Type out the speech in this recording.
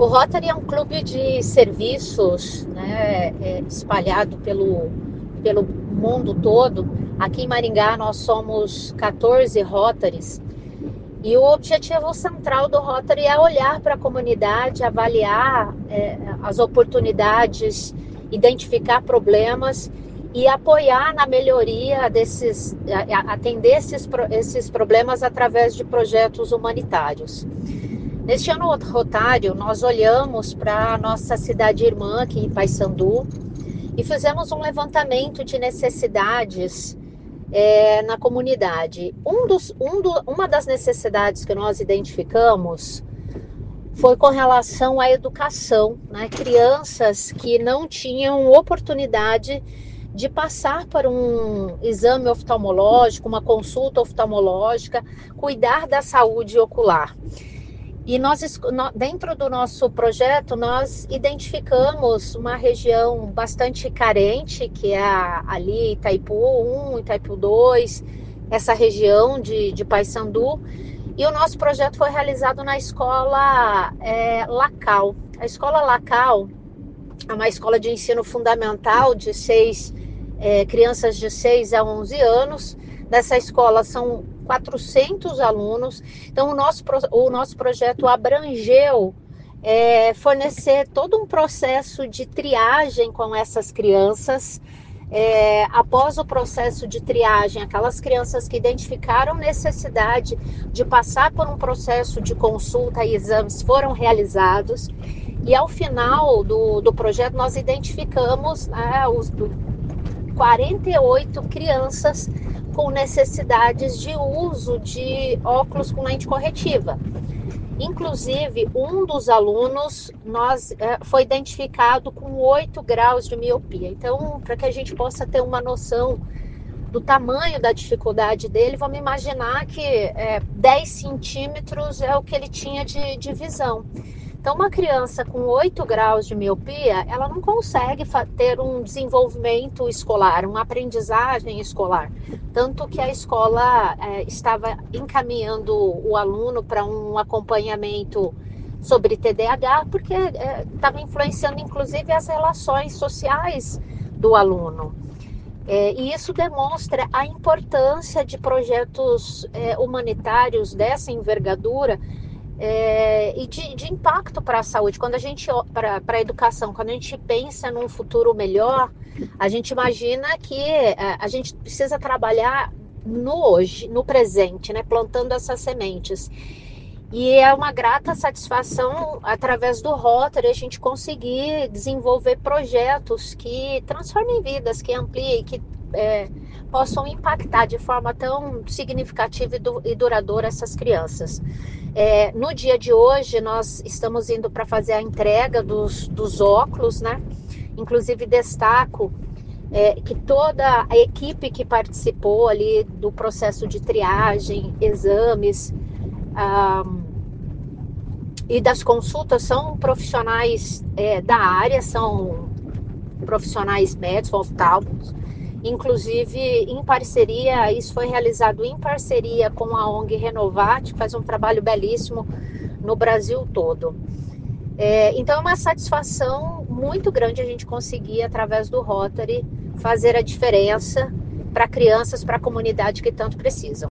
O Rotary é um clube de serviços, né, espalhado pelo mundo todo. Aqui em Maringá nós somos 14 Rotaries e o objetivo central do Rotary é olhar para a comunidade, avaliar as oportunidades, identificar problemas e apoiar na melhoria atender esses problemas através de projetos humanitários. Neste ano rotário, nós olhamos para a nossa cidade irmã aqui em Paissandu e fizemos um levantamento de necessidades na comunidade. Uma das necessidades que nós identificamos foi com relação à educação, né? Crianças que não tinham oportunidade de passar por um exame oftalmológico, uma consulta oftalmológica, cuidar da saúde ocular. E dentro do nosso projeto, nós identificamos uma região bastante carente, que é ali Itaipu 1, Itaipu 2, essa região de Paissandu. E o nosso projeto foi realizado na escola Lacal. A escola Lacal é uma escola de ensino fundamental de crianças de 6 a 11 anos. Nessa escola são 400 alunos. Então, o nosso projeto abrangeu fornecer todo um processo de triagem com essas crianças. Após o processo de triagem, aquelas crianças que identificaram necessidade de passar por um processo de consulta e exames foram realizados. E ao final do projeto, nós identificamos 48 crianças com necessidades de uso de óculos com lente corretiva. Inclusive, um dos alunos foi identificado com 8 graus de miopia. Então, para que a gente possa ter uma noção do tamanho da dificuldade dele, vamos imaginar que 10 centímetros é o que ele tinha de visão. Então, uma criança com 8 graus de miopia, ela não consegue ter um desenvolvimento escolar, uma aprendizagem escolar. Tanto que a escola estava encaminhando o aluno para um acompanhamento sobre TDAH, porque estava influenciando, inclusive, as relações sociais do aluno. E isso demonstra a importância de projetos humanitários dessa envergadura, e de impacto para a saúde. Quando a gente para a educação, quando a gente pensa num futuro melhor, a gente imagina que a gente precisa trabalhar no hoje, no presente, né, plantando essas sementes. E é uma grata satisfação, através do Rotary, a gente conseguir desenvolver projetos que transformem vidas, que ampliem, que possam impactar de forma tão significativa e duradoura essas crianças. No dia de hoje, nós estamos indo para fazer a entrega dos óculos, né? Inclusive, destaco que toda a equipe que participou ali do processo de triagem, exames e das consultas são profissionais da área, são profissionais médicos, oftalmos. Inclusive, em parceria, isso foi realizado em parceria com a ONG Renovate, que faz um trabalho belíssimo no Brasil todo. Então, é uma satisfação muito grande a gente conseguir, através do Rotary, fazer a diferença para crianças, para a comunidade que tanto precisam.